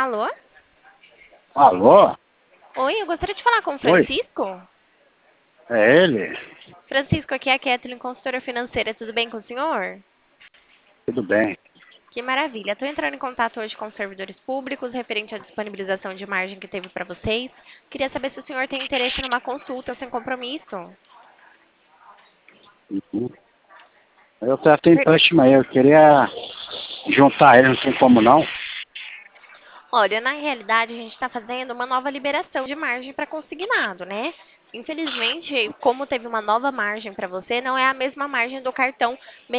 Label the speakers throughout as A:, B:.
A: Alô?
B: Alô?
A: Oi, eu gostaria de falar com o
B: Oi?
A: Francisco.
B: É ele?
A: Francisco, aqui é a Kathleen, consultora financeira. Tudo bem com o senhor?
B: Tudo bem?
A: Que maravilha. Estou entrando em contato hoje com os servidores públicos referente à disponibilização de margem que teve para vocês. Queria saber se o senhor tem interesse numa consulta sem compromisso.
B: Uhum. Eu até tenho
A: Per-
B: empréstimo aí, eu queria juntar ele, não tem como não?
A: Olha, na realidade, a gente está fazendo uma nova liberação de margem para consignado, né? Infelizmente, como teve uma nova margem para você, não é a mesma margem do cartão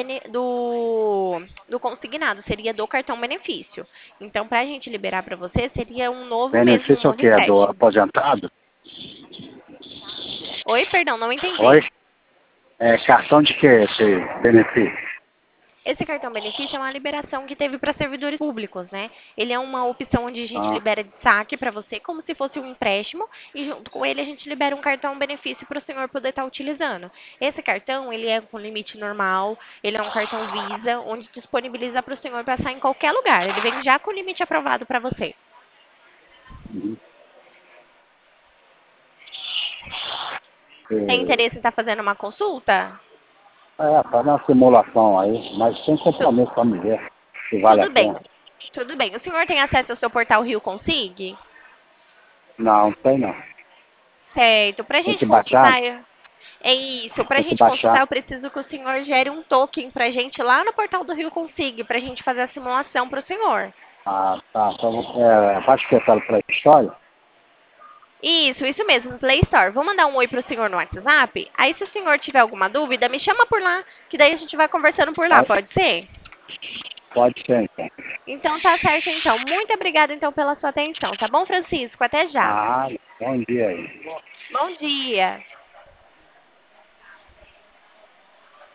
A: do consignado, seria do cartão benefício. Então, para a gente liberar para você, seria um
B: Benefício é o
A: novo
B: quê? É do
A: empréstimo.
B: aposentado?
A: Oi, perdão, não entendi.
B: Oi? É cartão de quê esse benefício?
A: Esse cartão benefício é uma liberação que teve para servidores públicos, né? Ele é uma opção onde a gente
B: Ah,
A: libera de saque para você, como se fosse um empréstimo, e junto com ele a gente libera um cartão benefício para o senhor poder estar utilizando. Esse cartão, ele é com limite normal, ele é um cartão Visa, onde disponibiliza para o senhor passar em qualquer lugar. Ele vem já com o limite aprovado para você.
B: uhum.
A: Tem interesse em estar fazendo uma consulta?
B: Faz uma simulação aí, mas sem
A: Tu-
B: compromisso para me ver se vale a
A: tudo
B: pena.
A: bem, tudo bem. O senhor tem acesso ao seu portal Rio Consig?
B: Não, tem não.
A: Certo. Para a
B: Tem que
A: gente
B: baixar,
A: consultar, é isso. Para a
B: tem que
A: gente consultar,
B: baixar.
A: eu preciso que o senhor gere um token para a gente lá no portal do Rio Consig, para a gente fazer a simulação para o senhor.
B: Ah, tá. Então, baixa o que para a história?
A: Isso mesmo, Play Store. Vou mandar um oi para o senhor no WhatsApp. Aí, se o senhor tiver alguma dúvida, me chama por lá, que daí a gente vai conversando por lá,
B: Pode,
A: pode ser?
B: pode ser, então.
A: Então, tá certo, então. Muito obrigada, então, pela sua atenção, tá bom, Francisco? Até já.
B: Ah, bom dia aí.
A: Bom dia.